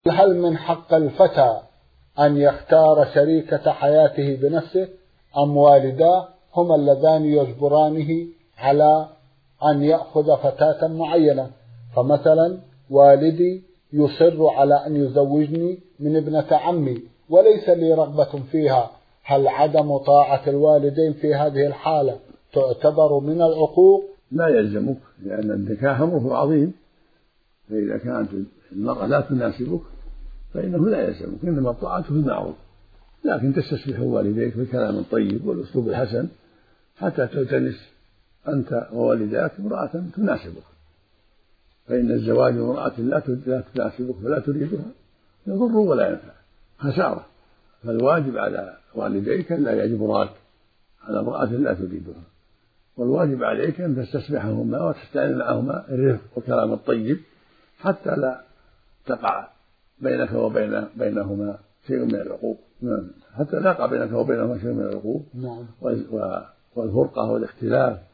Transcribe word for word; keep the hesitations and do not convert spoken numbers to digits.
هل من حق الفتى أن يختار شريكة حياته بنفسه أم والداه هما اللذان يجبرانه على أن يأخذ فتاة معينة؟ فمثلا والدي يصر على أن يزوجني من ابنة عمي وليس لي رغبة فيها، هل عدم طاعة الوالدين في هذه الحالة تعتبر من العقوق؟ لا يلزمك، لأن النكاح أمره عظيم، فإذا كانت المرأة لا تناسبك فإنه لا يلزمك، إنما الطاعة في المعروف، لكن تستسمح والديك بالكلام الطيب والأسلوب الحسن حتى تلتمس أنت ووالداك امرأة تناسبك، فإن الزواج امرأة لا تناسبك فلا تريدها يضر ولا ينفع، خسارة. فالواجب على والديك أن لا يجبراك على امرأة لا تريدها، والواجب عليك أن تستسمحهما وتستعين معهما الرفق والكلام الطيب حتى لا تقع بينك وبين بينهما شيء من العقوق، حتى لا يقع بينك وبينهما شيء من العقوق والفرقة والاختلاف.